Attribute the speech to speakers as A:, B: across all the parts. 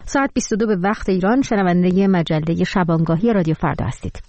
A: ساعت 22 به وقت ایران شنونده مجله شبانگاهی رادیو فردا هستید.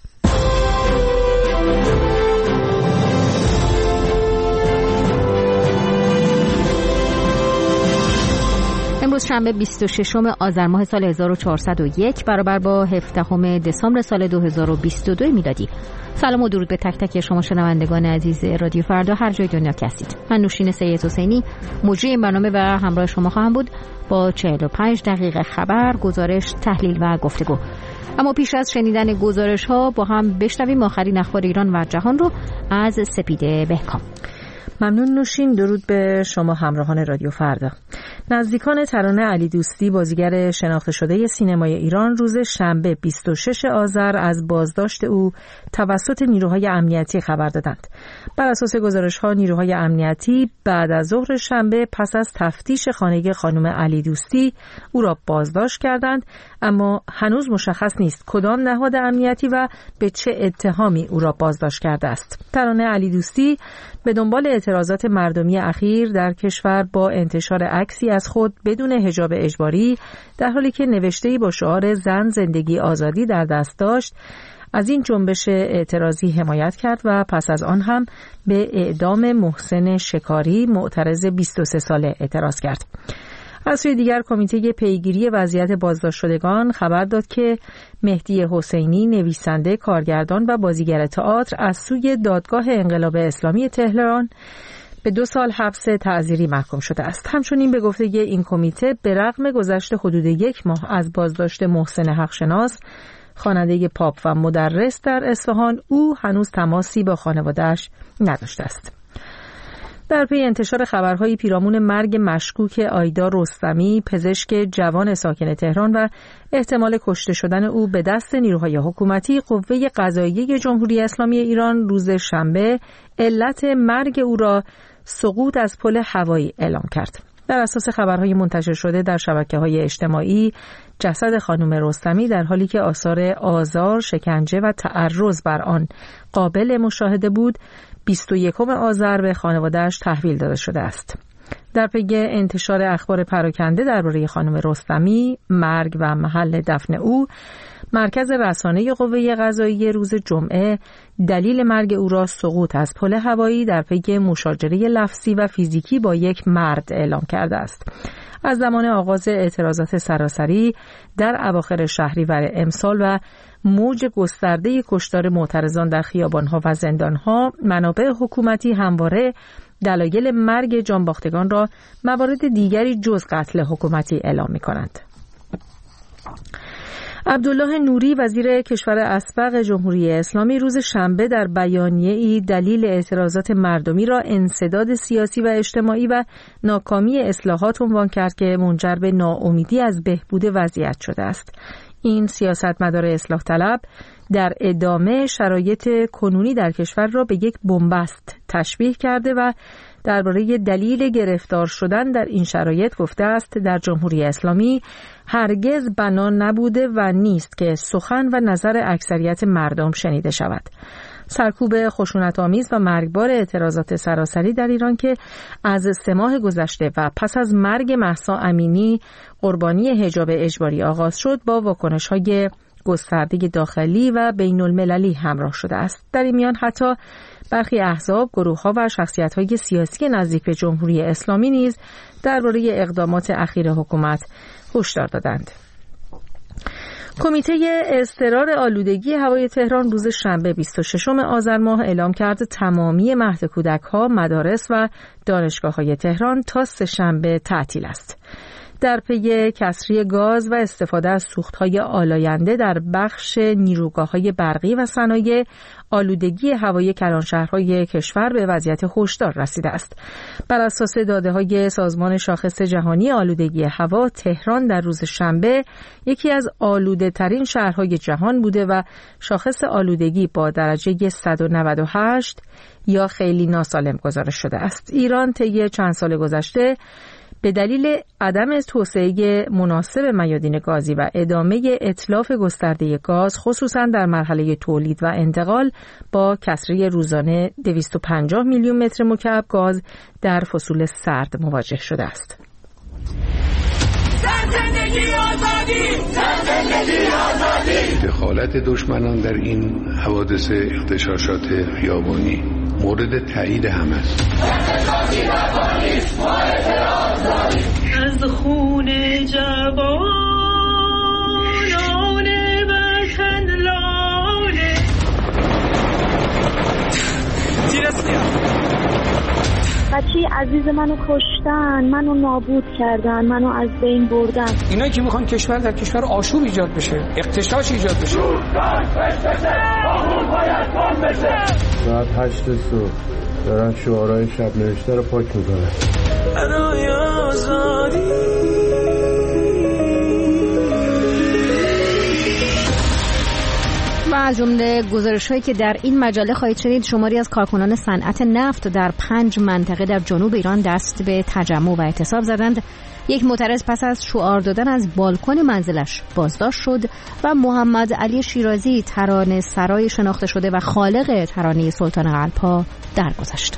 A: امروز شنبه 26 آذر ماه سال 1401 برابر با 17 دسامبر سال 2022 میلادی. سلام و درود به تک تک شما شنوندگان عزیز رادیو فردا هر جای دنیا که هستید. من نوشین سید حسینی مجری این برنامه و همراه شما خواهم بود با 45 دقیقه خبر، گزارش، تحلیل و گفتگو. اما پیش از شنیدن گزارش ها با هم بشنویم آخرین اخبار ایران و جهان رو از سپیده بهکام.
B: ممنون نوشین. درود به شما همراهان رادیو فردا. نزدیکان ترانه علی دوستی، بازیگر شناخته شده سینمای ایران، روز شنبه 26 آذر از بازداشت او توسط نیروهای امنیتی خبر دادند. بر اساس گزارش‌ها نیروهای امنیتی بعد از ظهر شنبه پس از تفتیش خانه خانم علی دوستی او را بازداشت کردند، اما هنوز مشخص نیست کدام نهاد امنیتی و به چه اتهامی او را بازداشت کرده است. ترانه علی دوستی به دنبال اعتراضات مردمی اخیر در کشور با انتشار عکسی از خود بدون حجاب اجباری در حالی که نوشته‌ای با شعار زن زندگی آزادی در دست داشت از این جنبش اعتراضی حمایت کرد و پس از آن هم به اعدام محسن شکاری معترض 23 ساله اعتراض کرد. از سوی دیگر کمیته پیگیری وضعیت بازداشت شدگان خبر داد که مهدی حسینی، نویسنده، کارگردان و بازیگر تئاتر، از سوی دادگاه انقلاب اسلامی تهران به 2 سال حبس تعزیری محکوم شده است. همچنین به گفته این کمیته به رغم گذشت حدود 1 ماه از بازداشت محسن حقشناس، خواننده پاپ و مدرس در اصفهان، او هنوز تماسی با خانواده‌اش نداشته است. در پی انتشار خبرهای پیرامون مرگ مشکوک آیدا رستمی، پزشک جوان ساکن تهران و احتمال کشته شدن او به دست نیروهای حکومتی، قوه قضاییه جمهوری اسلامی ایران روز شنبه علت مرگ او را سقوط از پل هوایی اعلام کرد. بر اساس خبرهای منتشر شده در شبکه‌های اجتماعی، جسد خانم رستمی در حالی که آثار آزار، شکنجه و تعرض بر آن قابل مشاهده بود، 21 آذر به خانواده‌اش تحویل داده شده است. در پی انتشار اخبار پراکنده درباره خانم رستمی، مرگ و محل دفن او، مرکز رسانه قوه قضاییه روز جمعه دلیل مرگ او را سقوط از پل هوایی در پی مشاجره لفظی و فیزیکی با یک مرد اعلام کرده است. از زمان آغاز اعتراضات سراسری در اواخر شهریور امسال و موج گسترده کشتار معترضان در خیابان‌ها و زندان‌ها، منابع حکومتی همواره دلایل مرگ جانباختگان را موارد دیگری جز قتل حکومتی اعلام می‌کنند. عبدالله نوری، وزیر کشور اسبق جمهوری اسلامی، روز شنبه در بیانیه‌ای دلیل اعتراضات مردمی را انسداد سیاسی و اجتماعی و ناکامی اصلاحات عنوان کرد که منجر به ناامیدی از بهبود وضعیت شده است. این سیاستمدار اصلاح طلب در ادامه شرایط کنونی در کشور را به یک بنبست تشبیه کرده و درباره دلیل گرفتار شدن در این شرایط گفته است در جمهوری اسلامی هرگز بنا نبوده و نیست که سخن و نظر اکثریت مردم شنیده شود. سرکوب خشونت‌آمیز و مرگبار اعتراضات سراسری در ایران که از 3 ماه گذشته و پس از مرگ مهسا امینی قربانی حجاب اجباری آغاز شد، با واکنش‌های گسترده داخلی و بین‌المللی همراه شده است. در این میان حتی برخی احزاب، گروه‌ها و شخصیت‌های سیاسی نزدیک به جمهوری اسلامی نیز درباره اقدامات اخیر حکومت هشدار دادند. کمیته اضطرار آلودگی هوای تهران روز شنبه 26 آذر ماه اعلام کرد تمامی مهد کودک‌ها، مدارس و دانشگاه‌های تهران تا سه‌شنبه تعطیل است. در پی کسری گاز و استفاده از سوخت‌های آلاینده در بخش نیروگاه‌های برقی و صنایع، آلودگی هوایی کلانشهرهای کشور به وضعیت هشدار رسیده است. بر اساس داده‌های سازمان شاخص جهانی آلودگی هوا، تهران در روز شنبه یکی از آلوده‌ترین شهرهای جهان بوده و شاخص آلودگی با درجه 198 یا خیلی ناسالم گزارش شده است. ایران طی چند سال گذشته به دلیل عدم توسعه مناسب میادین گازی و ادامه اتلاف گسترده گاز، خصوصا در مرحله تولید و انتقال، با کسری روزانه 250 میلیون متر مکعب گاز در فصول سرد مواجه شده است.
C: دخالت دشمنان در این حوادث اغتشاشات خیابانی مورد تایید همه است.
D: از خون جوانان وطن لاله
E: بچه عزیز منو کشتن، منو نابود کردن، منو از بین بردن.
F: اینا که میخوان کشور در کشور آشوب ایجاد بشه، اغتشاش ایجاد بشه.
G: ساعت 8 صبح دارن شعارهای شب نوشته رو پاک میکنن. برای آزادی
A: و از جمله گزارش‌هایی که در این مجله خواهید شنید، شماری از کارکنان صنعت نفت در 5 منطقه در جنوب ایران دست به تجمع و اعتصاب زدند. یک معترض پس از شعار دادن از بالکن منزلش بازداشت شد و محمد علی شیرازی، ترانه سرای شناخته شده و خالق ترانه سلطان قلب‌ها درگذشت.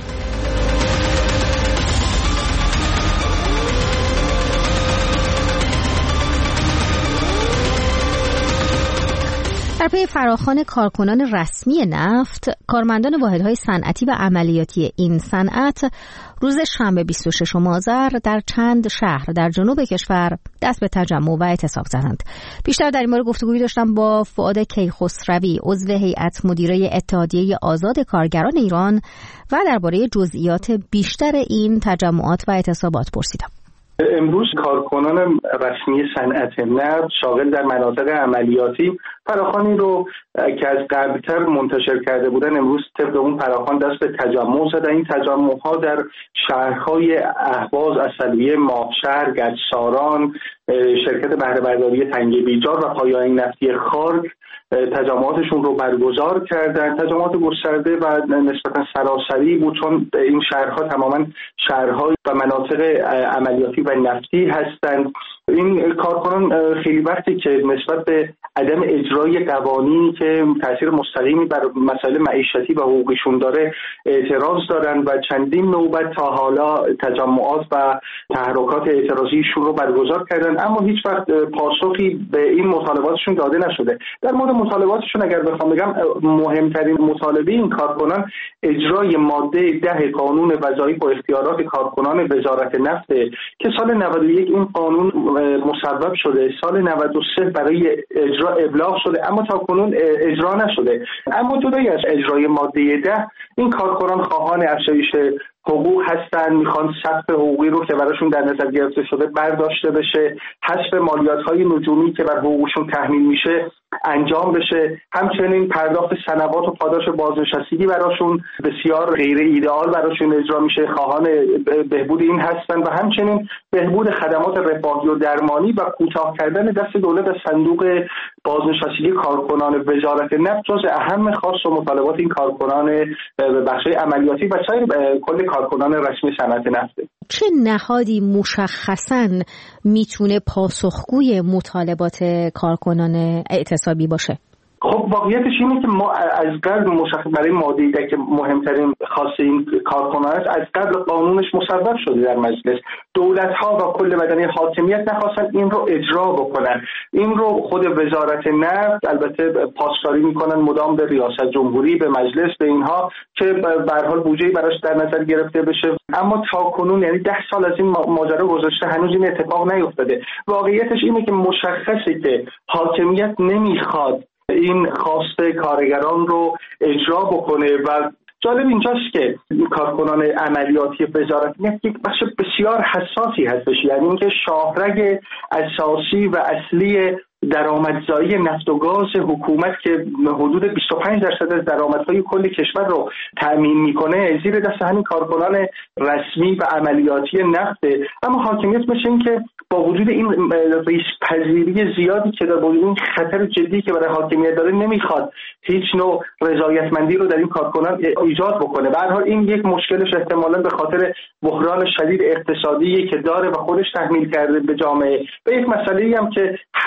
A: در پی فراخوان کارکنان رسمی نفت، کارمندان واحدهای صنعتی و عملیاتی این صنعت روز شنبه 26 آذر در چند شهر در جنوب کشور دست به تجمع و اعتصاب زدند. بیشتر در این مورد گفتگویی داشتم با فؤاد کیخسروی، عضو هیئت مدیره اتحادیه آزاد کارگران ایران، و درباره جزئیات بیشتر این تجمعات و اعتصابات پرسیدم.
H: امروز کارکنان رسمی صنعت نفت شاغل در مناطق عملیاتی فراخوانی رو که از قبلتر منتشر کرده بودن امروز طبق اون فراخوان دست به تجمع زدن. این تجمع‌ها در شهرهای اهواز، عسلویه، ماهشهر، گچساران، شرکت بهره برداری تنگه بیجار و پایه‌های نفتی خارج تجمعاتشون رو برگزار کردن. تجمعات گسترده و نسبتا سراسری بود، چون این شهرها تماما شهرهای و مناطق عملیاتی و نفتی هستند. این کارکنان خیلی وقتی که نسبت به عدم اجرای قوانینی که تاثیر مستقیمی بر مسائل معیشتی و حقوقیشون داره اعتراض دارن و چندین نوبت تا حالا تجمعات و تحرکات اعتراضیشون رو برگزار کردن، اما هیچ وقت پاسخی به این مطالباتشون داده نشده. در مورد مطالباتشون اگر بخوام بگم، مهمترین مطالبه این کارکنان اجرای ماده 10 قانون وظایف و اختیارات کارکنان وزارت نفت که سال 91 این قانون مصوب شده، سال 93 برای اجرا ابلاغ شده اما تاکنون اجرا نشده. اما جدای از اجرای ماده 10 این کارکنان خواهان افزایش حقوق هستن، میخوان سقف حقوقی رو که براشون در نظر گرفته شده برداشته بشه، حذف مالیات‌های نجومی که بر حقوقشون تحمیل میشه انجام بشه، همچنین پرداخت سنوات و پاداش بازنشستگی براشون بسیار غیر ایدئال براشون اجرا میشه، خواهان بهبود این هستن و همچنین بهبود خدمات رفاهی و درمانی و کوتاه کردن دست دولت از صندوق بازنشستگی کارکنان وزارت نفت جز اهم خواست و مطالبات این کارکنان بخش‌های عملیاتی و سایر کل کارکنان رسمی صنعت نفت.
A: چه نهادی مشخصاً میتونه پاسخگوی مطالبات کارکنان اعتصابی باشه؟
H: خب واقعیتش اینه که ما از قبل مشخص برای ماده 10 که مهمترین خاصه این کارکنان است، از قبل قانونش مصوب شده در مجلس. دولت‌ها و کل بدنه حاکمیت نخواستن این رو اجرا بکنن. این رو خود وزارت نفت البته پاسداری میکنن مدام به ریاست جمهوری، به مجلس، به اینها که به هر حال بودجه‌ای براش در نظر گرفته بشه، اما تاکنون یعنی 10 سال از این ماجرا گذشته هنوز این اتفاق نیفتاده. واقعیتش اینه که مشخصه که حاکمیت نمیخواد این خواست کارگران رو اجرا بکنه و جالب اینجاست که کارکنان عملیاتی وزارت نفت یک بخش بسیار حساسی هستش، یعنی اینکه شاهرگ اساسی و اصلی درآمدزایی نفت و گاز حکومت که حدود 25% از درآمدهای کل کشور رو تأمین میکنه زیر دست همین کارکنان رسمی و عملیاتی نفت. اما حاکمیت مثل این که با وجود این ریسک پذیری زیادی که با وجود این خطر جدی که برای حاکمیت داره نمیخواد هیچ نوع رضایتمندی رو در این کارکنان ایجاد بکنه. به هر حال این یک مشکلش احتمالاً به خاطر بحران شدید اقتصادی که داره و خودش تحمیل کرده به جامعه و یک مسئله‌ای هم که هست در دل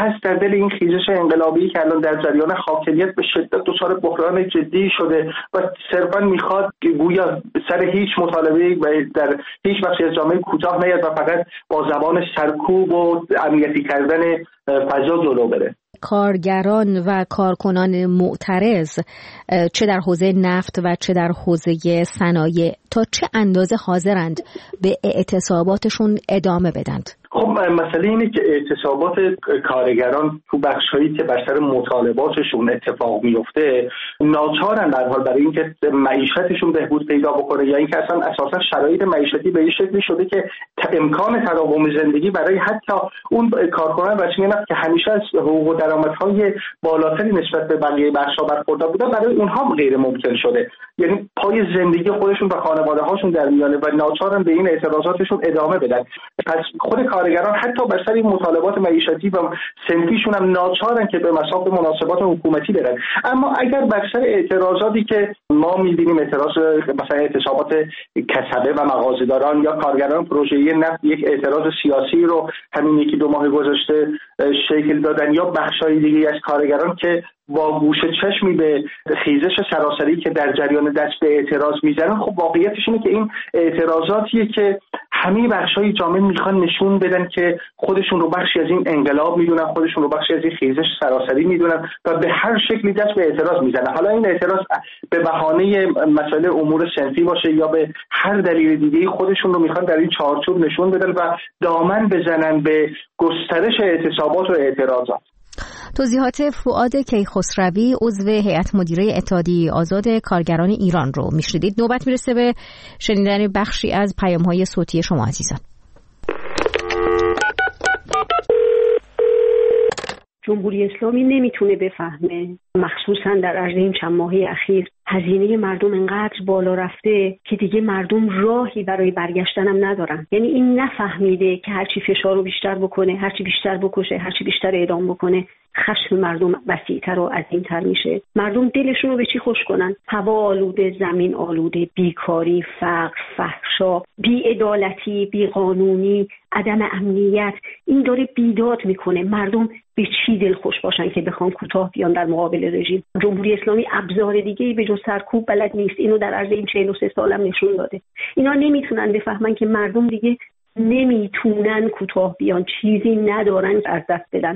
H: دل این خیزش انقلابی که الان در جریان حاکمیت به شدت دچار بحران جدی شده و صرفا میخواد گویا سر هیچ مطالبه در هیچ بخشی از جامعه کوتاه نیاد و فقط با زبان سرکوب و امنیتی کردن فضا جلو بره.
A: کارگران و کارکنان معترض چه در حوزه نفت و چه در حوزه صنایع تا چه اندازه حاضرند به اعتصاباتشون ادامه بدند؟
H: خب مسئله اینه که اعتصابات کارگران تو بخش‌هایی که بر سر مطالباتشون اتفاق میفته ناچارن در حال برای اینکه معیشتشون بهبود پیدا بکنه یا اینکه اصلا اساسا شرایط معیشتی به این شکلی شده که امکان تداوم زندگی برای حتی اون کارکنان رسمی نفت که همیشه از حقوق و درآمدهای بالاتری نسبت به بقیه بخش‌ها برخوردار بودن برای اونها غیر ممکن شده. یعنی پای زندگی خودشون و خانواده‌هاشون در میانه و ناچارن به این اعتراضاتشون ادامه بدن. پس خود کارگران حتی بر سر مطالبات معیشتی و صنفیشون هم ناچارن که به مصاف مناسبات حکومتی برن. اما اگر بر سر اعتراضاتی که ما می‌بینیم اعتراض مثلا اعتصابات کسبه و مغازه‌داران یا کارگران پروژه‌ای نفت یک اعتراض سیاسی رو همین یکی دو ماه گذشته شکل دادن یا بخش‌های دیگه از کارگران که با گوشه چشمی به خیزش سراسری که در جریان دست به اعتراض میزنن، خب واقعیتش اینه که این اعتراضاتیه که همه بخش‌های جامعه میخوان نشون بدن که خودشون رو بخشی از این انقلاب میدونن، خودشون رو بخشی از این خیزش سراسری میدونن و به هر شکلی دست به اعتراض میزنن. حالا این اعتراض به بهانه مسئله امور صنفی باشه یا به هر دلیل دیگه‌ای خودشون رو میخوان در این چارچوب نشون بدن و دامن بزنن به گسترش اعتصابات و اعتراضات.
A: توضیحات فؤاد کیخسروی عضو هیئت مدیره اتحادیه آزاد کارگران ایران رو میشنیدید. نوبت میرسه به شنیدن بخشی از پیام‌های صوتی شما عزیزان.
I: جمهوری اسلامی نمیتونه بفهمه، مخصوصا در عرض این چند ماهه اخیر هزینه مردم انقدر بالا رفته که دیگه مردم راهی برای برگشتن هم ندارن. یعنی این نفهمیده که هرچی فشار رو بیشتر بکنه، هرچی بیشتر بکشه، هرچی بیشتر اعدام بکنه، خشم مردم وسیع‌تر و عظیم‌تر میشه. مردم دلشون رو به چی خوش کنن؟ هوا آلوده، زمین آلوده، بیکاری، فقر، فحشا، بی‌عدالتی، بی‌قانونی، عدم امنیت، این داره بیداد میکنه. مردم به چی دل خوش باشن که بخوان کوتاه بیان در مقابل رژیم؟ جمهوری اسلامی ابزار دیگه‌ای به جز سرکوب بلد نیست. اینو در عرض این 43 سالم نشون داده. اینا نمیتونن بفهمن که مردم دیگه نمیتونن کوتاه بیان، چیزی ندارن از دست بدن.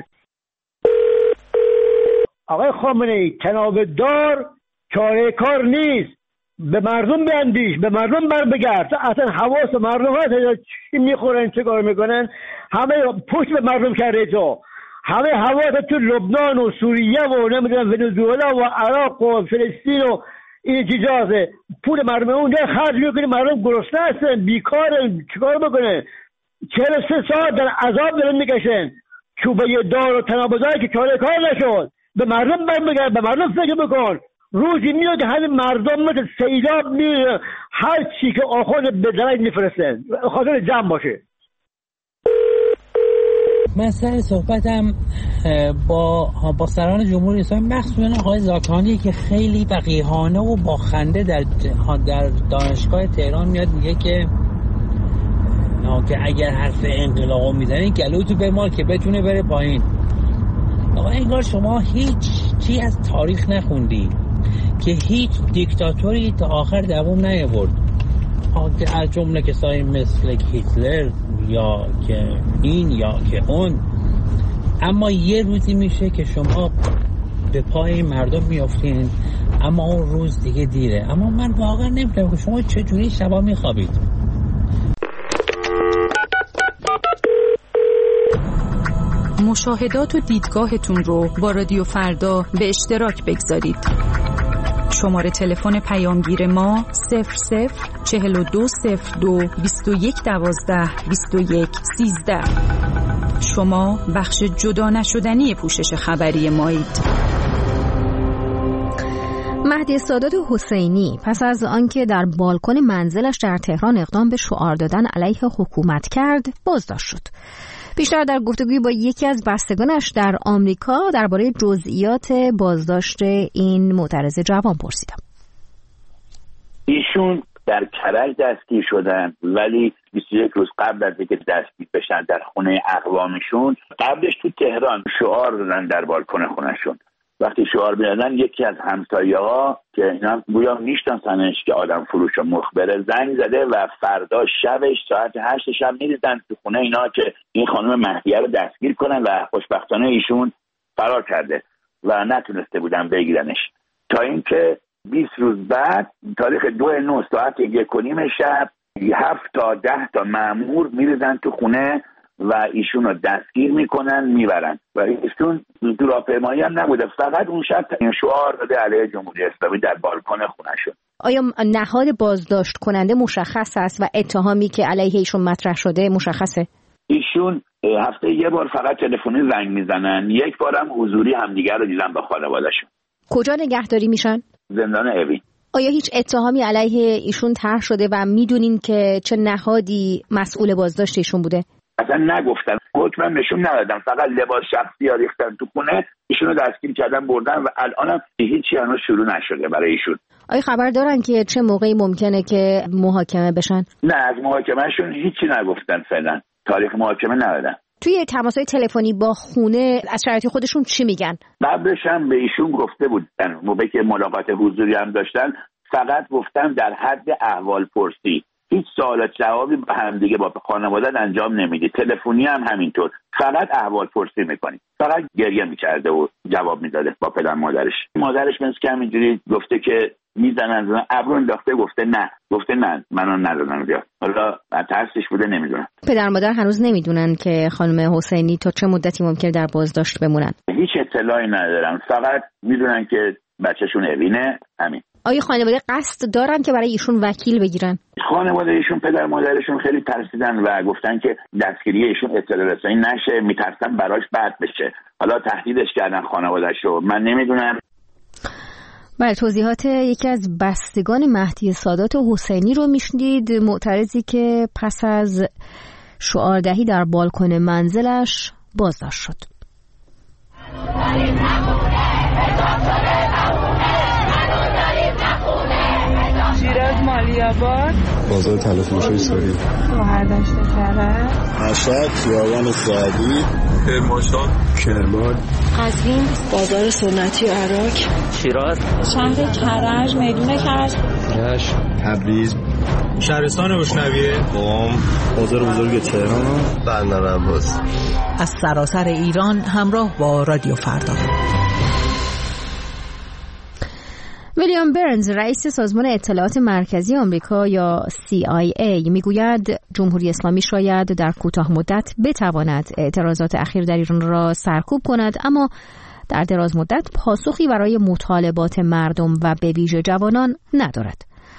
J: آقای خامنه‌ای، تناب دار چاره کار نیست. به مردم بیندیش، به مردم بر بگرد. اصلا حواس مردم هست چی میخورن، چه کار میکنن، همه پشت به مردم کرده. تو همه حواس تو لبنان و سوریه و نمیدونم ونزوئلا و عراق و فلسطین و این چیزاست. پول مردم اونجا خرج میکنه، مردم گرسنه هستن، بیکارن، چیکار بکنه؟ 43 ساعت در عذاب دارن میکشن. چوبه دار و تنابدار که چاره کار نشد. به مردم برمیگرد، به مردم فکر بکن. روزی میاد همین مردم مثل سیلاب میره، هر چی که آخوند به درج میفرستن خاطر جمع باشه.
K: من سر صحبتم با سران جمهوری اسلامی مخصوصا آقای زاکانی که خیلی وقیحانه و با خنده در دانشگاه تهران میاد میگه که اگر حرف انقلاب میزنی گلوتو بمال که بتونه بره پایین. آقا انگار شما هیچ چی از تاریخ نخوندی که هیچ دیکتاتوری تا آخر دوام نیاورد، از جمله کسایی مثل هیتلر یا که این یا که اون. اما یه روزی میشه که شما به پای مردم میافتین، اما اون روز دیگه دیره. اما من واقعا نمیدونم که شما چجوری شبا میخوابید.
L: مشاهدات و دیدگاهتون رو با رادیو فردا به اشتراک بگذارید. شماره تلفن پیامگیر ما 00420221122113. شما بخش جدا نشدنی پوشش خبری مایید.
A: مهدی سادات حسینی پس از آنکه در بالکن منزلش در تهران اقدام به شعار دادن علیه حکومت کرد، بازداشت شد. بیشتر در گفتگوی با یکی از بستگانش در آمریکا درباره جزئیات بازداشت این معترض جوان پرسیدم.
M: ایشون در کرج دستگیر شدن، ولی 21 روز قبل از اینکه دستگیر بشن در خونه اقوامشون، قبلش تو تهران شعار دادن در بالکن خونهشون. وقتی شعار میدادن یکی از همسایه‌ها که اینا گویا میشناسنش که آدم فروش و مخبره، زنگ زده و فردا شبش ساعت 8 شب میریزن تو خونه اینا که این خانم مهدیه رو دستگیر کنن و خوشبختانه ایشون فرار کرده و نتونسته بودن بگیرنش. تا اینکه 20 روز بعد تاریخ 2/9 ساعت 1:30 شب 7 تا 10 تا مأمور میریزن تو خونه و ایشون رو دستگیر میکنن میبرن و ایشون تو راهپیمایی هم نبوده، فقط اون شب شعار داده علیه جمهوری اسلامی در بالکن خونه‌شون.
A: آیا نهاد بازداشت کننده مشخص است و اتهامی که علیه ایشون مطرح شده مشخصه؟
M: ایشون هفته یه بار فقط تلفنی زنگ میزنن، یک بارم حضوری همدیگر رو دیدن با خانواده‌شون.
A: کجا نگهداری میشن؟
M: زندان اوین.
A: آیا هیچ اتهامی علیه ایشون طرح شده و میدونین که چه نهادی مسئول بازداشت ایشون بوده؟
M: اصلا نگفتن، حکمم نشون ندادن، فقط لباس شخصی ها ریختن تو خونه، ایشون رو دستگیر کردن بردن و الانم هیچی هنوز شروع نشده برای ایشون.
A: آیا خبر دارن که چه موقعی ممکنه که محاکمه بشن؟
M: نه، از محاکمهشون هیچی نگفتن، فعلا تاریخ محاکمه ندادن.
A: توی تماس‌های تلفنی با خونه از شرایط خودشون چی میگن؟
M: قبلش هم به ایشون گفته بودن، موقعی که ملاقات حضوری هم داشتن فقط گفتن در حد احوال پرسی، هیچ سوال جوابی با هم دیگه با خانواده انجام نمیدی، تلفنی هم همینطور، فقط احوال پرسی میکنی. فقط گریه میکرده و جواب میداده با پدر مادرش مثل که همینجوری گفته که میزنن ابرو انداخته، گفته نه منو ندادن بیا، حالا ترسش بوده نمیدونن.
A: پدر مادر هنوز نمیدونن که خانم حسینی تا چه مدتی ممکنه در بازداشت بمونن؟
M: هیچ اطلاعی ندارن، فقط میدونن که بچه‌شون اوینه، همین.
A: آیا خانواده قصد دارن که برای ایشون وکیل بگیرن؟
M: خانواده ایشون پدر مادرشون خیلی ترسیدن و گفتن که دستگیری ایشون اطلاع رسانی نشه، میترسن براش بد بشه. حالا تهدیدش کردن خانواده‌اش رو، من نمیدونم.
A: بله، توضیحات یکی از بستگان مهدی سادات حسینی رو میشنید، معترضی که پس از شعاردهی در بالکن منزلش بازداشت شد.
D: شیراز مالی‌آباد،
G: بازار طلافروشی سوری،
D: شهردشت کرج،
G: مشهد، خیابان سعدی، کرمان،
N: قزوین، بازار سنتی عراق،
O: شیراز،
N: شهر کرج، میدون کرج،
G: رشت، تبریز،
O: شهرستان روشنویه،
G: قم، بازار بزرگ تهران، بندر عباس.
P: از سراسر ایران همراه با رادیو فردا.
A: ویلیام برنز رئیس سازمان اطلاعات مرکزی آمریکا یا CIA میگوید جمهوری اسلامی شاید در کوتاه مدت بتواند اعتراضات اخیر در ایران را سرکوب کند، اما در دراز مدت پاسخی برای مطالبات مردم و به ویژه جوانان ندارد.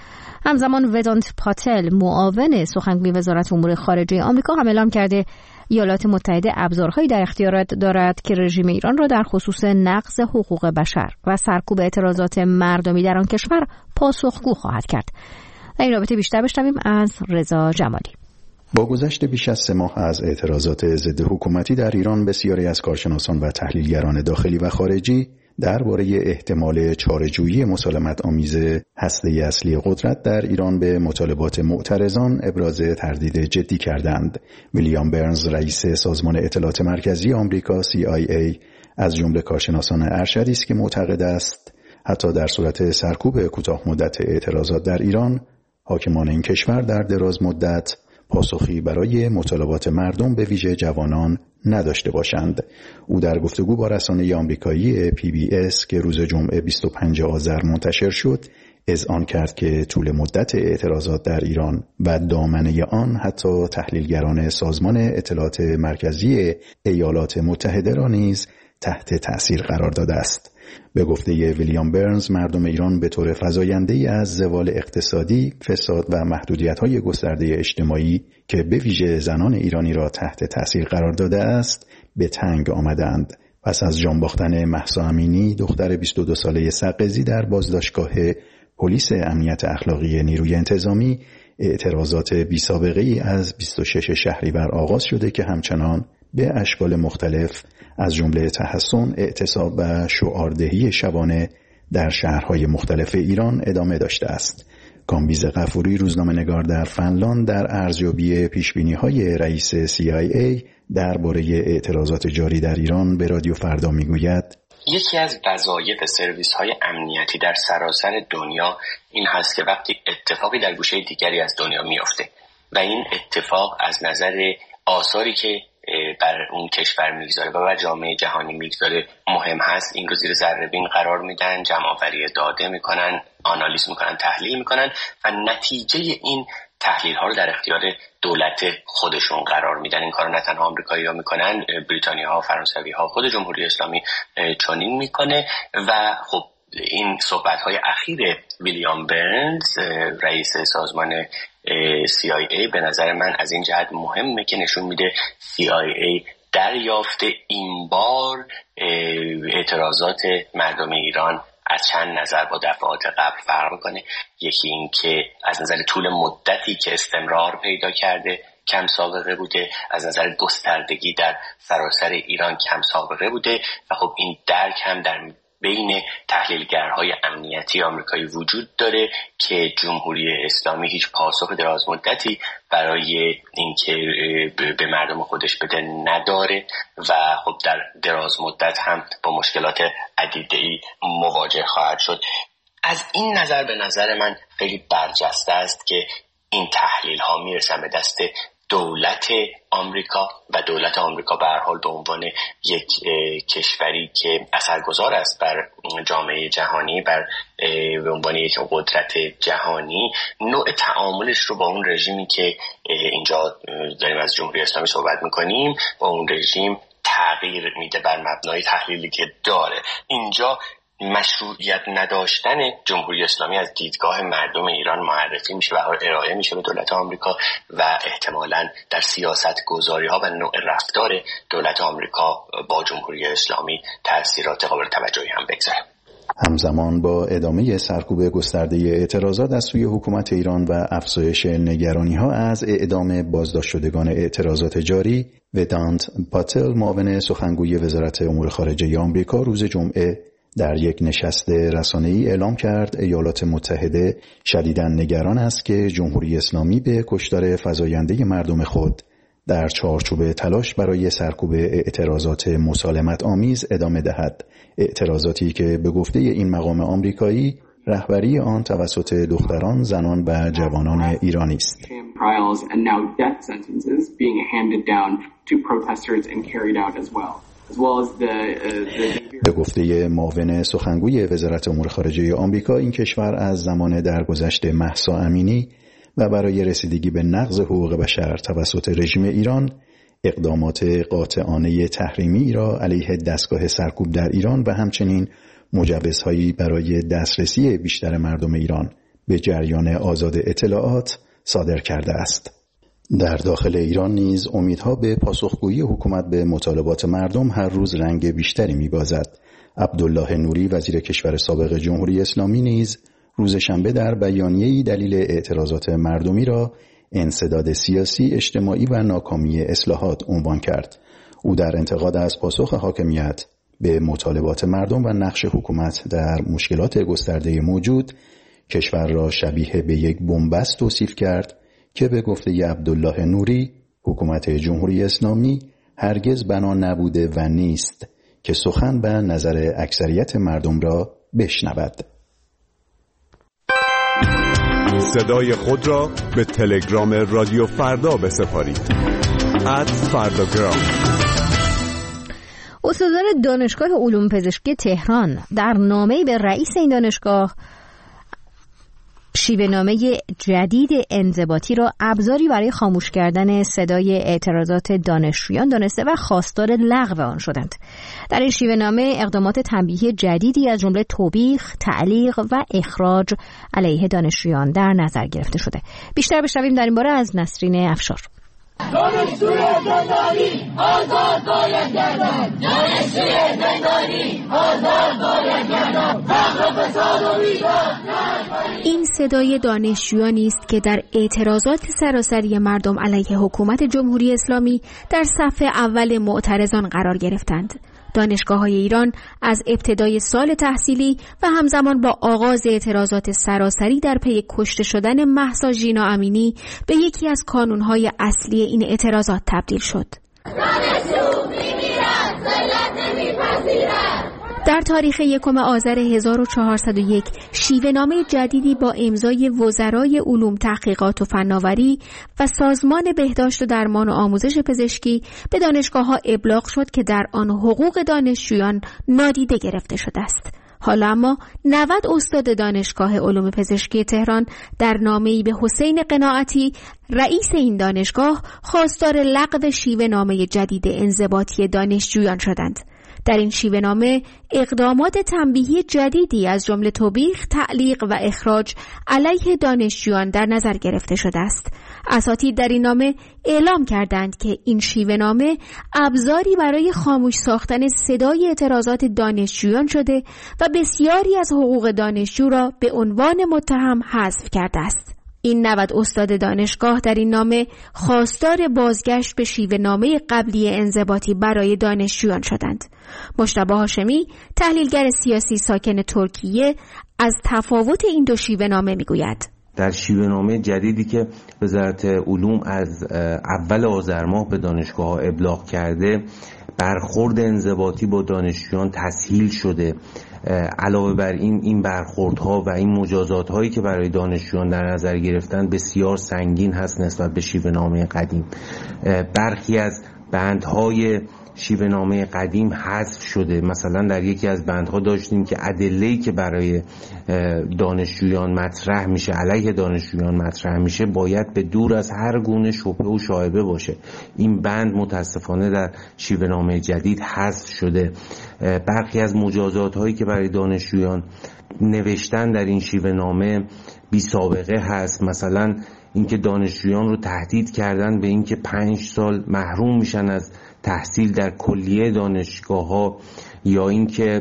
A: همزمان ودانت پاتل معاون سخنگوی وزارت امور خارجه آمریکا هم اعلام کرده ایالات متحده ابزارهایی در اختیارات دارد که رژیم ایران را در خصوص نقض حقوق بشر و سرکوب اعتراضات مردمی در آن کشور پاسخگو خواهد کرد. در این رابطه بیشتر بشنویم از رضا جمالی.
Q: با گذشت بیش از 3 ماه از اعتراضات ضد حکومتی در ایران، بسیاری از کارشناسان و تحلیلگران داخلی و خارجی درباره احتمال چاره‌جویی مسالمت آمیز هسته اصلی قدرت در ایران به مطالبات معترضان ابراز تردید جدی کردند. ویلیام برنز رئیس سازمان اطلاعات مرکزی آمریکا CIA از جمله کارشناسان ارشدی است که معتقد است حتی در صورت سرکوب کوتاه مدت اعتراضات در ایران، حاکمان این کشور در دراز مدت پاسخی برای مطالبات مردم به ویژه جوانان نداشته باشند. او در گفتگو با رسانه آمریکایی PBS که روز جمعه 25 آذر منتشر شد، اذعان کرد که طول مدت اعتراضات در ایران و دامنه آن حتی تحلیلگران سازمان اطلاعات مرکزی ایالات متحده را نیز تحت تأثیر قرار داده است. به گفته ویلیام برنز، مردم ایران به طور فزاینده‌ای از زوال اقتصادی، فساد و محدودیت‌های گسترده اجتماعی که به ویژه زنان ایرانی را تحت تأثیر قرار داده است، به تنگ آمدند. پس از جان باختن مهسا امینی، دختر 22 ساله سقزی در بازداشتگاه پلیس امنیت اخلاقی نیروی انتظامی، اعتراضات بی‌سابقه‌ای از 26 شهریور آغاز شده که همچنان به اشکال مختلف از جمله تحصن، اعتصاب و شعاردهی شبانه در شهرهای مختلف ایران ادامه داشته است. کامبیز غفوری روزنامه‌نگار در فنلاند در ارزیابی پیشبینی‌های رئیس CIA درباره اعتراضات جاری در ایران به رادیو فردا میگوید:
R: یکی از وظایف سرویس‌های امنیتی در سراسر دنیا این هست که وقتی اتفاقی در گوشه دیگری از دنیا میفته و این اتفاق از نظر آثاری که بر اون کشور میگذاره و بر جامعه جهانی میگذاره مهم هست، این رو زیر ذره‌بین قرار میدن، جمع‌آوری داده میکنن، آنالیز میکنن، تحلیل میکنن و نتیجه این تحلیل ها رو در اختیار دولت خودشون قرار میدن. این کارو نه تنها آمریکایی‌ها میکنن، بریتانیاها، فرانسوی‌ها، خود جمهوری اسلامی چنین میکنه. و خب این صحبت‌های اخیر ویلیام برنز رئیس سازمان CIA به نظر من از این جهت مهمه که نشون میده CIA دریافت این بار اعتراضات مردم ایران از چند نظر با دفعات قبل فرق میکنه. یکی این که از نظر طول مدتی که استمرار پیدا کرده کم سابقه بوده، از نظر گستردگی در سراسر ایران کم سابقه بوده و خب این درک هم در بین تحلیلگرهای امنیتی آمریکایی وجود داره که جمهوری اسلامی هیچ پاسخ دراز مدتی برای اینکه به مردم خودش بده نداره و خب در دراز مدت هم با مشکلات عدیده‌ای مواجه خواهد شد. از این نظر به نظر من خیلی برجسته است که این تحلیل ها میرسن به دست دولت آمریکا و دولت آمریکا به هر حال به عنوان یک کشوری که اثرگذار است بر جامعه جهانی، به عنوان یک قدرت جهانی، نوع تعاملش رو با اون رژیمی که اینجا داریم از جمهوری اسلامی صحبت میکنیم با اون رژیم تغییر میده بر مبنای تحلیلی که داره. اینجا مشروعیت نداشتن جمهوری اسلامی از دیدگاه مردم ایران معرفی میشه و ارائه میشه به دولت آمریکا و احتمالاً در سیاست گذاری ها و نوع رفتار دولت آمریکا با جمهوری اسلامی تأثیرات قابل توجهی هم بگذاره.
Q: همزمان با ادامه سرکوب گسترده اعتراضات از سوی حکومت ایران و افزایش نگرانی‌ها از اعدام بازداشت شدگان اعتراضات جاری، ودانت پاتل معاون سخنگوی وزارت امور خارجه آمریکا روز جمعه در یک نشست رسانه‌ای اعلام کرد ایالات متحده شدیداً نگران است که جمهوری اسلامی به کشتار فزاینده مردم خود در چارچوب تلاش برای سرکوب اعتراضات مسالمت آمیز ادامه دهد. اعتراضاتی که به گفته این مقام آمریکایی رهبری آن توسط دختران، زنان و جوانان ایرانی است. به گفته معاون سخنگوی وزارت امور خارجه آمریکا، این کشور از زمان درگذشت مهسا امینی و برای رسیدگی به نقض حقوق بشر توسط رژیم ایران اقدامات قاطعانه تحریمی را علیه دستگاه سرکوب در ایران و همچنین مجوزهایی برای دسترسی بیشتر مردم ایران به جریان آزاد اطلاعات صادر کرده است. در داخل ایران نیز امیدها به پاسخگویی حکومت به مطالبات مردم هر روز رنگ بیشتری می‌بازد. عبدالله نوری وزیر کشور سابق جمهوری اسلامی نیز روز شنبه در بیانیه‌ای دلیل اعتراضات مردمی را انسداد سیاسی، اجتماعی و ناکامی اصلاحات عنوان کرد. او در انتقاد از پاسخ حاکمیت به مطالبات مردم و نقش حکومت در مشکلات گسترده موجود، کشور را شبیه به یک بنبست توصیف کرد که به گفته عبدالله نوری حکومت جمهوری اسلامی هرگز بنا نبوده و نیست که سخن به نظر اکثریت مردم را بشنود.
S: صدای خود را به تلگرام رادیو فردا بسپارید. @فرداگرام.
A: استادان دانشگاه علوم پزشکی تهران در نامه‌ای به رئیس این دانشگاه شیوه‌نامه جدید انضباطی را ابزاری برای خاموش کردن صدای اعتراضات دانشجویان دانسته و خواستار لغو آن شدند. در این شیوه‌نامه اقدامات تنبیهی جدیدی از جمله توبیخ، تعلیق و اخراج علیه دانشجویان در نظر گرفته شده. بیشتر بشنویم در این باره از نسرین افشار.
T: دانشجوی زندانی آزاد باید گردد، دانشجوی زندانی آزاد باید گردد، فقر و فساد و بیداد.
U: این صدای دانشجویانی است که در اعتراضات سراسری مردم علیه حکومت جمهوری اسلامی در صف اول معترضان قرار گرفتند. دانشگاه‌های ایران از ابتدای سال تحصیلی و همزمان با آغاز اعتراضات سراسری در پی کشته شدن مهسا ژینا امینی به یکی از کانون‌های اصلی این اعتراضات تبدیل شد. در تاریخ 1 آذر 1401 شیوه‌نامه جدیدی با امضای وزرای علوم، تحقیقات و فناوری و سازمان بهداشت و درمان و آموزش پزشکی به دانشگاه‌ها ابلاغ شد که در آن حقوق دانشجویان نادیده گرفته شده است. حالا اما 90 استاد دانشگاه علوم پزشکی تهران در نامه‌ای به حسین قناعتی رئیس این دانشگاه خواستار لغو شیوه‌نامه جدید انضباطی دانشجویان شدند. در این شیوه‌نامه اقدامات تنبیهی جدیدی از جمله توبیخ، تعلیق و اخراج علیه دانشجویان در نظر گرفته شده است. اساتید در این نامه اعلام کردند که این شیوه‌نامه ابزاری برای خاموش ساختن صدای اعتراضات دانشجویان شده و بسیاری از حقوق دانشجو را به عنوان متهم حذف کرده است. این 90 استاد دانشگاه در این نامه خواستار بازگشت به شیوه‌نامه قبلی انضباطی برای دانشجویان شدند. مجتبی هاشمی، تحلیلگر سیاسی ساکن ترکیه، از تفاوت این دو شیوه‌نامه میگوید.
B: در شیوه‌نامه جدیدی که وزارت علوم از اول آذر ماه به دانشگاه‌ها ابلاغ کرده، برخورد انضباطی با دانشجویان تسهیل شده. علاوه بر این برخوردها و این مجازات هایی که برای دانشجویان در نظر گرفتن بسیار سنگین هست نسبت به شیوه‌نامه قدیم. برخی از بندهای شیوه‌نامه قدیم حذف شده. مثلا در یکی از بندها داشتیم که ادله‌ای که برای دانشجویان مطرح میشه، علیه دانشجویان مطرح میشه، باید به دور از هر گونه شبهه و شایبه باشه. این بند متاسفانه در شیوه‌نامه جدید حذف شده. برخی از مجازات هایی که برای دانشجویان نوشتن در این شیوه‌نامه بی سابقه هست. مثلا اینکه دانشجویان رو تهدید کردن به اینکه 5 سال محروم میشن از تحصیل در کلیه دانشگاه‌ها، یا اینکه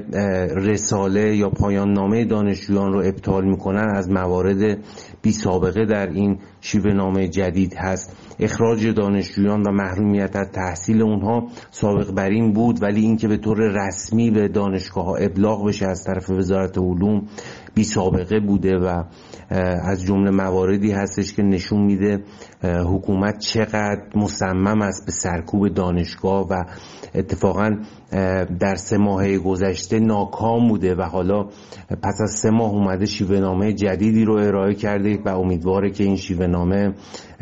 B: رساله یا پایان نامه دانشجویان رو ابطال میکنن، از موارد بی سابقه در این شیوه‌نامه جدید هست. اخراج دانشجویان و محرومیت از تحصیل اونها سابق بر این بود، ولی اینکه به طور رسمی به دانشگاه‌ها ابلاغ بشه از طرف وزارت علوم بی سابقه بوده و از جمله مواردی هستش که نشون میده حکومت چقدر مصمم است به سرکوب دانشگاه و اتفاقاً در 3 ماه گذشته ناکام بوده و حالا پس از 3 ماه اومده شیوه‌نامه جدیدی رو ارائه کرده و امیدواره که این شیوه‌نامه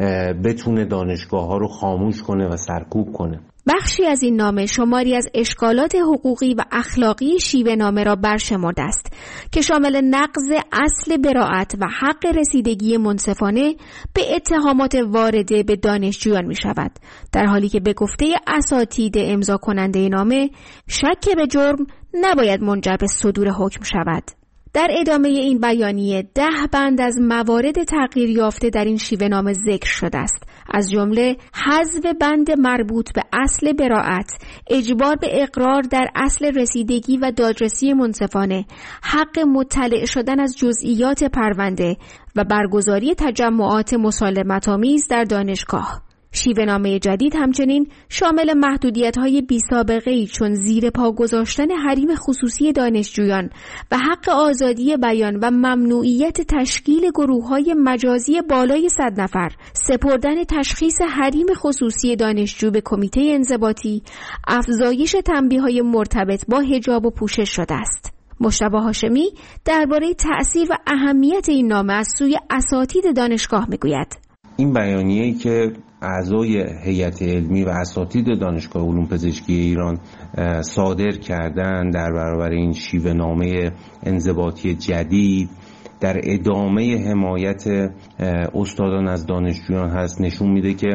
B: بتونه دانشگاه‌ها رو خاموش کنه و سرکوب کنه.
U: بخشی از این نامه شماری از اشکالات حقوقی و اخلاقی شیوه‌نامه را برشمرده است که شامل نقض اصل براءت و حق رسیدگی منصفانه به اتهامات وارده به دانشجویان می شود، در حالی که به گفته اساتید امضا کننده نامه شک به جرم نباید منجر به صدور حکم شود. در ادامه این بیانیه 10 بند از موارد تغییر یافته در این شیوه‌نامه ذکر شده است، از جمله حذف بند مربوط به اصل براءت، اجبار به اقرار در اصل رسیدگی و دادرسی منصفانه، حق مطلع شدن از جزئیات پرونده و برگزاری تجمعات مسالمت‌آمیز در دانشگاه. شیوه‌نامه جدید همچنین شامل محدودیت‌های بی‌سابقه‌ای چون زیر پا گذاشتن حریم خصوصی دانشجویان و حق آزادی بیان و ممنوعیت تشکیل گروه‌های مجازی بالای 100 نفر، سپردن تشخیص حریم خصوصی دانشجو به کمیته انضباطی، افزایش تنبیه‌های مرتبط با حجاب و پوشش شده است. مجتبی هاشمی درباره تأثیر و اهمیت این نامه از سوی اساتید دانشگاه می‌گوید.
B: این بیانیه‌ای که اعضای هیئت علمی و اساتید دانشگاه علوم پزشکی ایران صادر کردن در برابر این شیوه‌نامه انضباطی جدید در ادامه حمایت استادان از دانشجویان هست، نشون میده که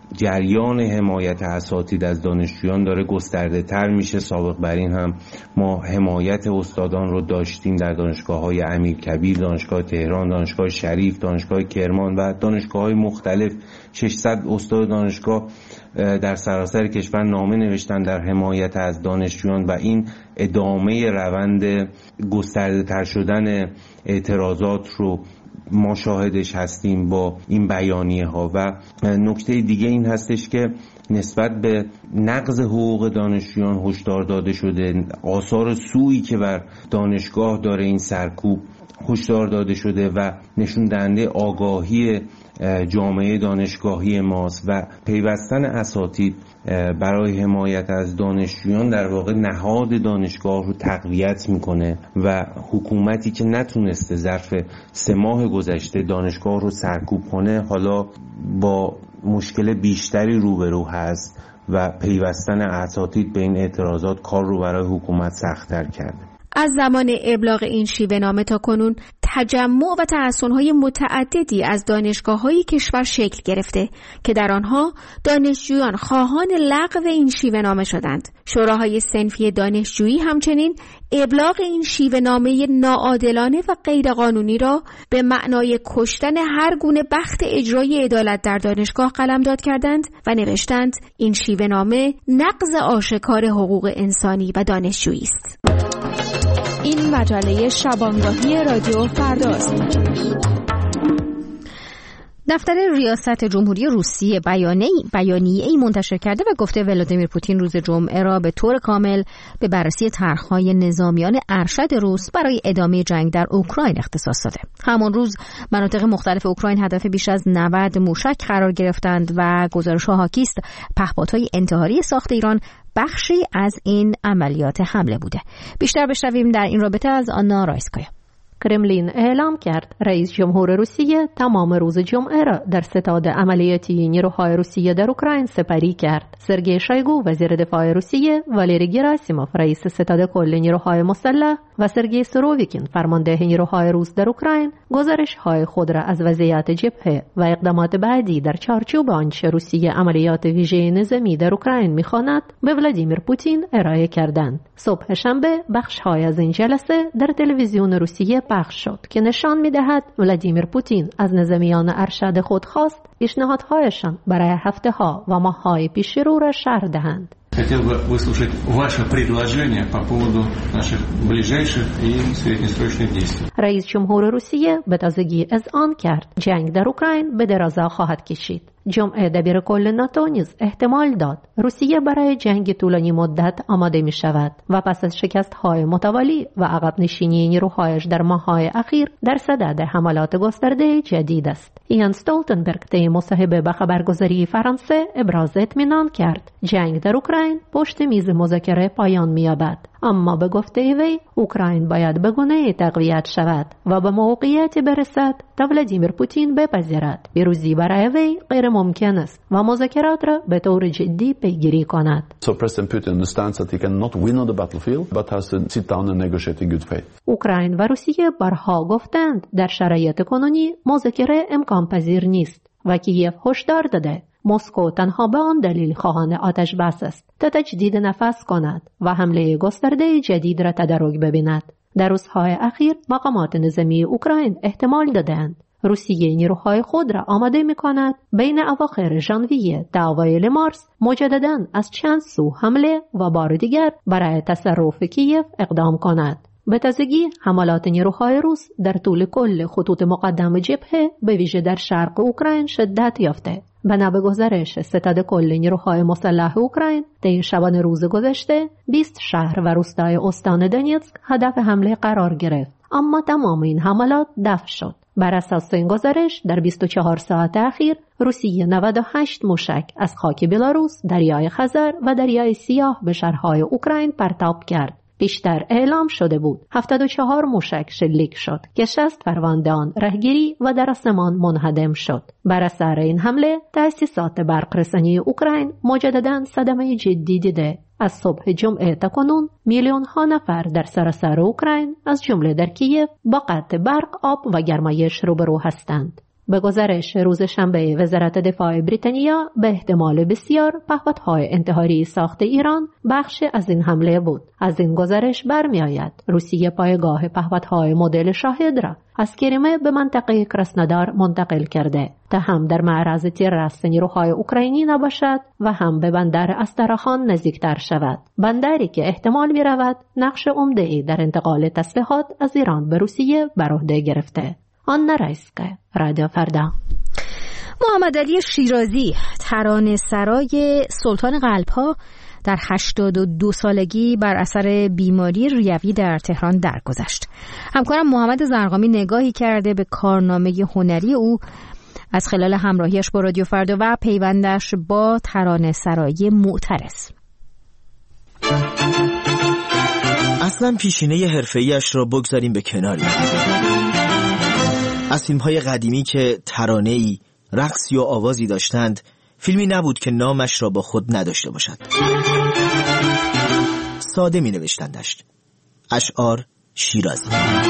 B: جریان حمایت اساتید از دانشجویان داره گسترده تر میشه. سابق بر این هم ما حمایت استادان رو داشتیم در دانشگاه‌های امیرکبیر، دانشگاه تهران، دانشگاه شریف، دانشگاه کرمان و دانشگاه‌های مختلف. 600 استاد دانشگاه در سراسر کشور نامه نوشتن در حمایت از دانشجویان و این ادامه روند گسترده تر شدن اعتراضات رو ما شاهدش هستیم با این بیانیه ها. و نکته دیگه این هستش که نسبت به نقض حقوق دانشجویان هشدار داده شده، آثار سوئی که بر دانشگاه داره این سرکوب هشدار داده شده و نشون دهنده آگاهی جامعه دانشگاهی ماست و پیوستن اساتید برای حمایت از دانشجویان در واقع نهاد دانشگاه رو تقویت میکنه و حکومتی که نتونسته ظرف 3 ماه گذشته دانشگاه رو سرکوب کنه حالا با مشکل بیشتری روبرو هست و پیوستن اساتید به این اعتراضات کار رو برای حکومت سخت‌تر کرده.
U: از زمان ابلاغ این شیوه‌نامه تا کنون تجمع و تحصن‌های متعددی از دانشگاه‌های کشور شکل گرفته که در آنها دانشجویان خواهان لغو این شیوه‌نامه شدند. شوراهای صنفی دانشجویی همچنین ابلاغ این شیوه‌نامه ناعادلانه و غیرقانونی را به معنای کشتن هر گونه بخت اجرای عدالت در دانشگاه قلمداد کردند و نوشتند این شیوه‌نامه نقض آشکار حقوق انسانی و دانشجویی است.
L: این مجله شبانگاهی رادیو فرداست.
A: دفتر ریاست جمهوری روسیه بیانیه‌ای منتشر کرده و گفته ولادیمیر پوتین روز جمعه را به طور کامل به بررسی طرح‌های نظامیان ارشد روس برای ادامه جنگ در اوکراین اختصاص داده. همان روز مناطق مختلف اوکراین هدف بیش از 90 موشک قرار گرفتند و گزارش‌ها حاکی است پهپادهای انتحاری ساخت ایران بخشی از این عملیات حمله بوده. بیشتر بشنویم در این رابطه از آنا رایسکایا.
C: کرملین اعلام کرد رئیس جمهور روسیه تمام روز جمعه را در ستاد عملیاتی نیروهای روسیه در اوکراین سپری کرد. سرگئی شویگو وزیر دفاع روسیه، والری گراسیموف رئیس ستاد کل نیروهای مسلح و سرگئی سوروویکین فرمانده نیروهای روس در اوکراین گزارش‌های خود را از وضعیت جبهه و اقدامات بعدی در چارچوب آنچه روسیه عملیات ویژه نظامی در اوکراین می‌خواند به ولادیمیر پوتین ارائه کردند. صبح شنبه بخش‌های از این جلسه در تلویزیون روسیه پخش شد که نشان می‌دهد ولادیمیر پوتین از نظامیان ارشد خود خواست پیشنهادهایشان برای هفته‌ها و ماه‌های پیش رو را شرح دهند.
V: Хотел бы выслушать ваше предложение по поводу наших ближайших и среднесрочных действий.
C: رئیس جمهور روسیه به تازگی اذعان کرد جنگ در اوکراین به درازا خواهد کشید. جمعه دبیر کل ناتو نیز احتمال داد روسیه برای جنگ طولانی مدت آماده می شود و پس از شکست‌های متوالی و عقب نشینی نیروهایش در ماه‌های اخیر در صدد حملات گسترده جدید است. یان استولتنبرگ طی مصاحبه با خبرگزاری فرانسه ابراز اطمینان کرد جنگ در اوکراین پشت میز مذاکره پایان می‌یابد، اما به گفته وی اوکراین باید به گونه‌ای تقویت شود و به موقعیتی برسد تا ولادیمیر پوتین بپذیرد پیروزی برای وی غیر ممکن است و مذاکرات را به طور جدی پیگیری کند.
W: So President Putin understands that he cannot win on the battlefield but has to sit down and negotiate in good faith.
C: اوکراین و روسیه بارها گفتند در شرایط کنونی مذاکره امکان پذیر نیست و کیف هشدار داده مسکو تنها به آن دلیل خواهان آتش بس است تا تجدید نفس کند و حمله گسترده جدید را تدارک ببیند. در روزهای اخیر مقامات نظامی اوکراین احتمال دادند روسیه نیروهای خود را آماده می‌کند بین اواخر ژانویه تا اوایل مارس مجدداً از چند سو حمله و بار دیگر برای تصرف کیف اقدام کند. به تازگی حملات نیروهای روس در طول کل خطوط مقدم جبهه به ویژه در شرق اوکراین شدت یافته. بنا به گزارش ستاد کل نیروهای مسلح اوکراین طی شبانه روز گذشته 20 شهر و روستای استان دونیتسک هدف حمله قرار گرفت، اما تمام این حملات دفع شد. بر اساس این گزارش در 24 ساعت اخیر روسیه 98 موشک از خاک بلاروس، دریای خزر و دریای سیاه به شهرهای اوکراین پرتاب کرد. پیشتر اعلام شده بود 74 موشک شلیک شد که 60 پرونده آن رهگیری و در آسمان منهدم شد. بر اثر این حمله تأسیسات برقرسانی اوکراین مجدداً صدمه جدی دیده. از صبح جمعه تا کنون میلیون‌ها نفر در سراسر اوکراین از جمله در کیف با قطع برق، آب و گرمایش روبرو هستند. به گزارش روز شنبه وزارت دفاع بریتانیا به احتمال بسیار پهپادهای انتحاری ساخت ایران بخشی از این حمله بود. از این گزارش برمی‌آید روسیه پایگاه پهپادهای مدل شاهد را از کریمه به منطقه کراسنودار منتقل کرده تا هم در معرض تیراست نیروهای اوکراینی نباشد و هم به بندر استراخان نزدیکتر شود، بندری که احتمال می‌رود نقش عمده‌ای در انتقال تسلیحات از ایران به روسیه بر عهده گرفته. آنا رایسکایا، رادیو فردا.
A: محمدعلی شیرازی، ترانه سرای سلطان قلب‌ها، در 82 سالگی بر اثر بیماری ریوی در تهران درگذشت. همکارم محمد زرقامی نگاهی کرده به کارنامه هنری او از خلال همراهیش با رادیو فردا و پیوندش با ترانه سرای معترض.
E: اصلا پیشینه حرفه‌ایش را بگذاریم به کناری. از فیلم‌های قدیمی که ترانه‌ای، رقصی و آوازی داشتند، فیلمی نبود که نامش را با خود نداشته باشد. ساده می نوشتندش. اشعار شیرازی.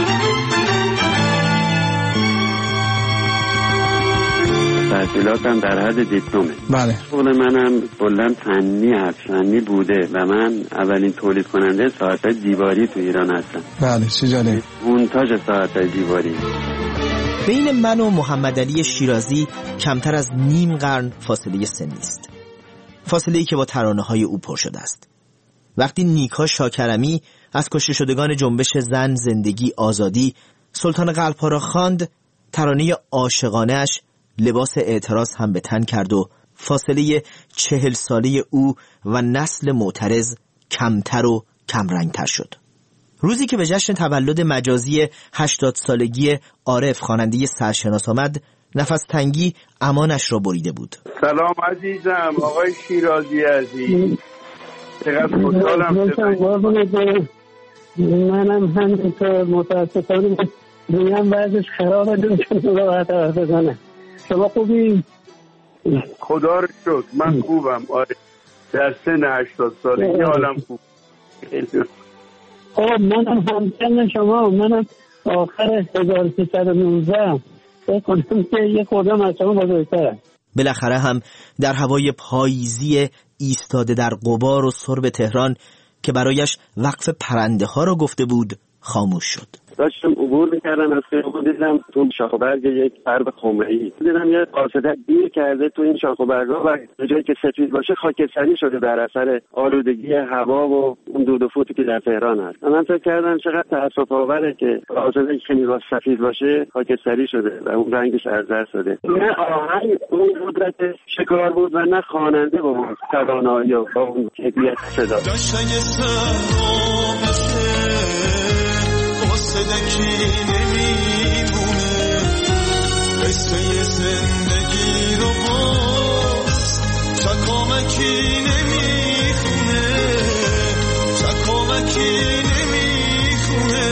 F: تحصیلاتم در حد دیپلمه.
H: بله.
F: شغل منم کلاً فنی بوده و من اولین تولید کننده ساعت‌های دیواری تو ایران هستم.
H: بله، چه جالب.
F: مونتاژ ساعت‌های دیواری.
E: بین من و محمدعلی شیرازی کمتر از نیم قرن فاصله سنی است. فاصله‌ای که با ترانه‌های او پر شده است. وقتی نیکا شاکرمی از کشته شدگان جنبش زن، زندگی، آزادی سلطان قلب‌ها را خواند، ترانه عاشقانه‌اش لباس اعتراض هم به تن کرد و فاصله 40 ساله او و نسل معترض کمتر و کمرنگتر شد. روزی که به جشن تولد مجازی 80 سالگی عارف خواننده سرشناس آمد، نفس تنگی امانش را بریده بود.
F: سلام عزیزم، آقای شیرازی عزیز. چقدر خوشحالم.
J: منم همینطور متاسفانه میگم بعضش خرابه نمیتونم راحت حرف بزنم. شما خوبی؟
F: خدا رو شکر من خوبم. آره در سن 80 سالگی حالم خوب.
J: منم همسن شما، منم آخر 1319 بکنم که یه خوردم از شما بزرگترم.
E: بالاخره هم در هوای پاییزی ایستاده در غبار و سرب تهران که برایش وقف پرنده ها را گفته بود خاموش شد.
F: داشتم عبور میکردم از خیابون، دیدم تو شاخ و برگ یک فرد خمری، دیدم یه قاصده دیر کرده تو این شاخ و برگا و به جایی که سفید باشه خاکستری شده در اثر آلودگی هوا و اون دود و فوتی که در تهران هست. من فکر کردم چقدر تأسف آوره که قاصده که می‌خواد سفید باشه خاکستری شده و اون رنگش ارزرد شده. نه آهنگ اون قدرت شکار بود و نه خواننده با اون ترانه‌ای و با اون کیفیت صدا.
X: صدکی نمیمونه قصه زندگی رو باز چکامکی نمیخونه چکامکی نمیخونه.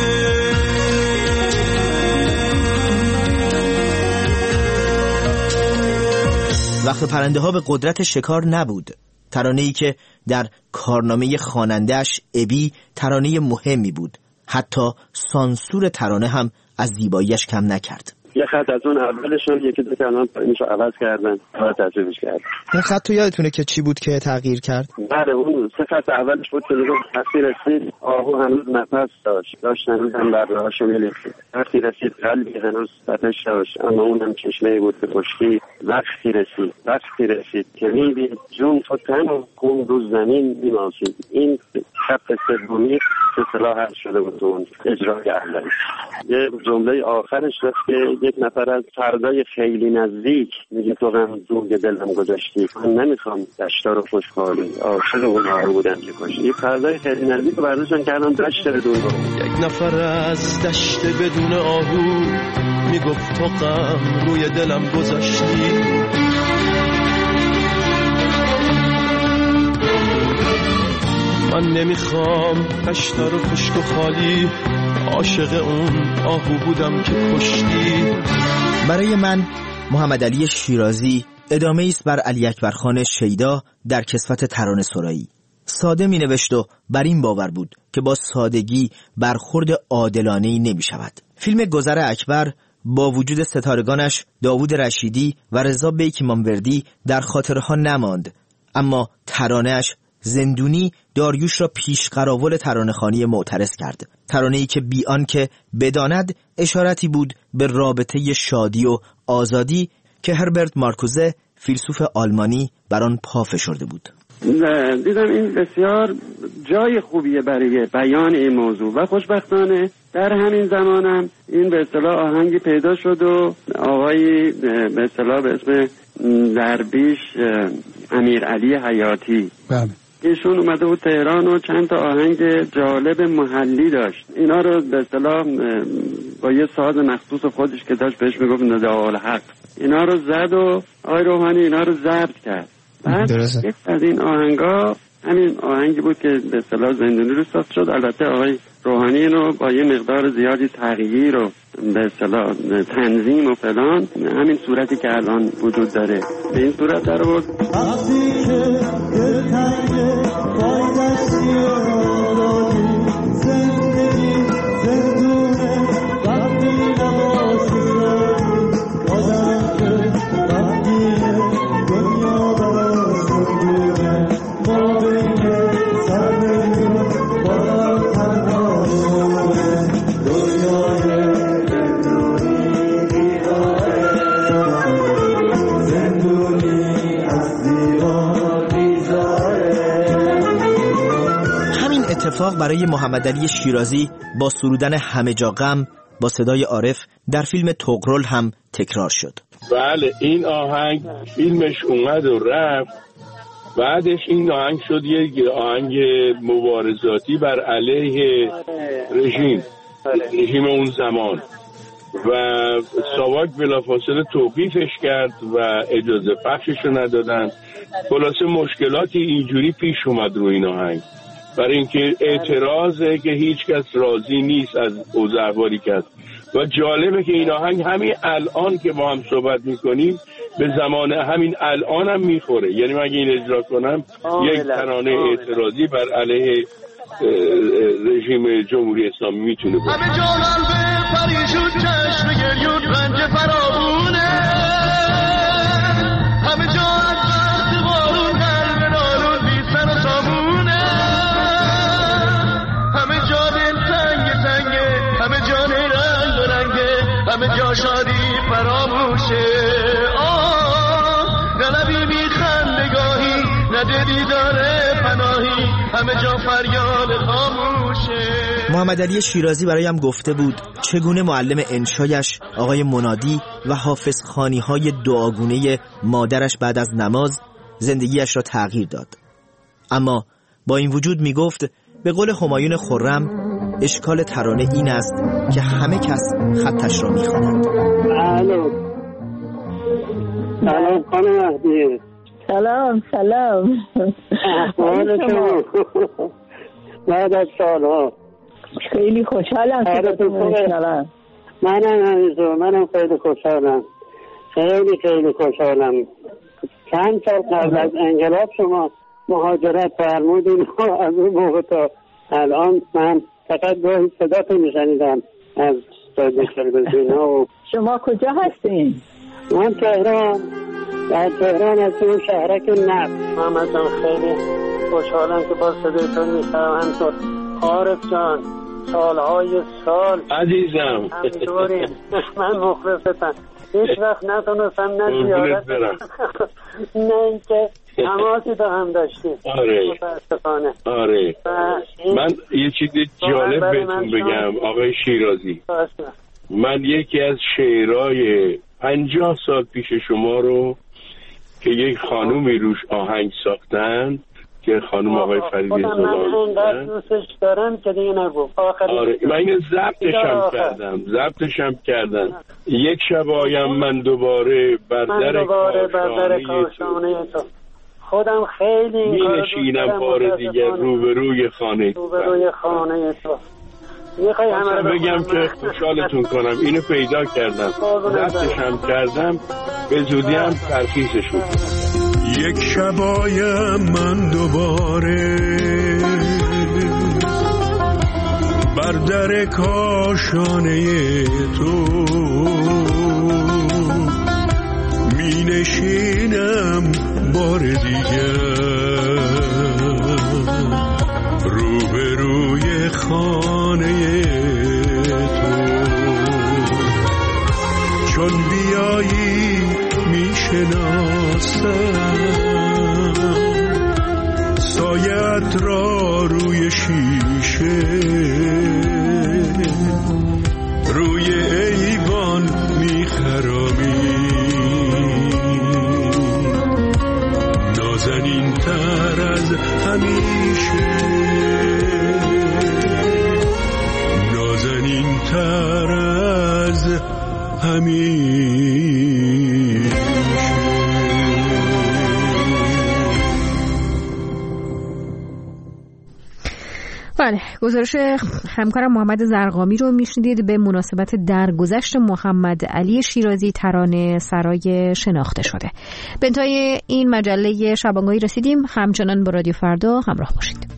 E: وقف پرنده ها به قدرت شکار نبود. ترانه‌ای که در کارنامه خواننده‌اش ابی ترانه مهمی بود. حتی سانسور ترانه هم از زیباییش کم نکرد.
F: یه خط از اون اولشون یکی دو کلمه اینشو عوض کردن و تصویبش کردن.
E: این خط تو یادتونه که چی بود که تغییر کرد؟
F: بله اون سه خط اولش بود که وقتی رسید آهو هنوز نفس داشت هنوز بر راهشو می‌رسید. وقتی رسید قلبی هنوز آتش داشت اما اونم چشمه‌ای بود که خشکی. وقتی رسید که می‌دید جون تو تن و خون رو زمین می‌ماسید. این خط سومی که اصطلاح حل شده بود اون اجرای اهلی. یه جمله آخرش هست که یک نفر از فردای خیلی نزدیک میگه تو غم زوگ دلم گذاشتی، من نمیخوام دشتا رو خوشحالی عاشق اونها بودم که کشتی. فردای خیلی نزدیک رو برداشتن کردن دشت بدون آهو.
X: یک نفر از دشت بدون آهو میگفت تو غم روی دلم گذاشتی. من نمیخوام دشتا رو خشک و خالی عاشق اون آهو بودم که کشتی.
E: برای من محمدعلی شیرازی ادامه است بر علی اکبر خان شیدا در کسوت ترانه سرایی. ساده می نوشت و بر این باور بود که با سادگی برخورد عادلانه‌ای نمی شود. فیلم گذر اکبر با وجود ستارگانش داوود رشیدی و رضا بیک مانوردی در خاطرها نماند، اما ترانه‌اش زندونی داریوش را پیش قراول ترانه‌خوانی معترض کرد. ترانه‌ای که بی آنکه بداند اشارتی بود به رابطه شادی و آزادی که هربرت مارکوزه فیلسوف آلمانی بر آن پا فشرده بود.
F: دیدم این بسیار جای خوبیه برای بیان این موضوع و خوشبختانه در همین زمانم این به اصطلاح آهنگی پیدا شد و آقایی به اصطلاح به اسم درویش امیرعلی حیاتی.
H: بله.
F: ایشون اومده بود تهران و چند تا آهنگ جالب محلی داشت. اینا رو به اصطلاح با یه ساز مخصوص خودش که داشت بهش میگفت نداء الحق، اینا رو زد و آقای روحانی اینا رو ضبط کرد. بعد یک از این آهنگا همین آهنگی بود که به اصطلاح زندانی رو ساخت شد. البته آقای روحانی اینو با یه مقدار زیادی تغییر و به اصطلاح تنظیم و فلان، همین صورتی که الان وجود داره به این صورت در آورد.
E: اتفاق برای محمدعلی شیرازی با سرودن همه جا غم با صدای عارف در فیلم طغرل هم تکرار شد.
I: بله، این آهنگ فیلمش اومد و رفت، بعدش این آهنگ شد یک آهنگ مبارزاتی بر علیه رژیم اون زمان و ساواک بلافاصله توقیفش کرد و اجازه پخشش رو ندادن. خلاصه مشکلاتی اینجوری پیش اومد رو این آهنگ، برای اینکه اعتراضه که هیچ کس راضی نیست از اوضاعی کرد. و جالبه که این آهنگ همین الان که با هم صحبت میکنیم به زمان همین الان هم میخوره. یعنی من اگه این اجرا کنم یک ترانه اعتراضی بر علیه رژیم جمهوری اسلامی میتونه باشه.
X: همه جا قلب پریشون چشم گریون رنج فراوونه، همه جا از وقت بارون قلب نالون بی سر و سامونه، همه جا دل تنگ تنگه، همه جا رنگ و رنگه، همه جا شادی فراموشه. نلبی میخندگاهی نده دیداره پناهی، همه جا فریاد خاموشه.
E: محمدعلی شیرازی برایم گفته بود چگونه معلم انشایش آقای منادی و حافظ خوانی‌های دعاگونه مادرش بعد از نماز زندگیش را تغییر داد. اما با این وجود می گفت به قول همایون خرم اشکال ترانه این است که همه کس خطش را می خوانند.
F: الو سلام خانم مهدی.
K: سلام
F: احوال شما بعد از سالها؟
K: خیلی خوشحالم که میشنوم.
F: منم خیلی خوشحالم، خیلی خوشحالم. چند سال قبل از انقلاب شما مهاجرت فرمودین و از اون موقع تا الان من فقط گاهی صداتون میشنیدم از رادیو تلویزیون‌ها. و
K: شما کجا هستین؟
F: من تهران، در تهران از اون شهرک نفت. محمد جان خیلی خوشحالم که با صدایتون میشنوم. همطور عارف جان سالهای سال
I: عزیزم
F: همینطوری من مخلصتم. هیچ وقت نتونستم نه زیارت نه اینکه تماسی با هم داشتیم. متاسفانه.
I: آره من یه چیزی جالب بهتون بگم آقای شیرازی. من یکی از شعرهای 50 سال پیش شما رو که یک خانومی روش آهنگ ساختن که خانم آقای فریدی زاده
F: من اینقدر دوستش دارم که دیگه نگو.
I: آره من اینو ضبطش هم کردم. یک شب آیم من دوباره بر در
F: کاشانه تو. خودم خیلی
I: می نشینم بار دیگر روبروی خانه تو. بگم که خوشحالتون کنم اینو پیدا کردم، ضبطش هم کردم، به زودی هم ترخیصش کنم.
X: یک شبایم من دوباره بر در کاشانه تو می نشینم بار دیگر روبروی خانه تو. چون بیایی می شناسم سایت را روی شیشه روی ایوان می خرامی بهتر از همین.
A: بله، گزارش همکارم محمد زرقامی رو میشنیدید به مناسبت درگذشت محمد علی شیرازی ترانه سرای شناخته شده. به انتهای این مجله شبانگاهی رسیدیم. همچنان با رادیو فردا همراه باشید.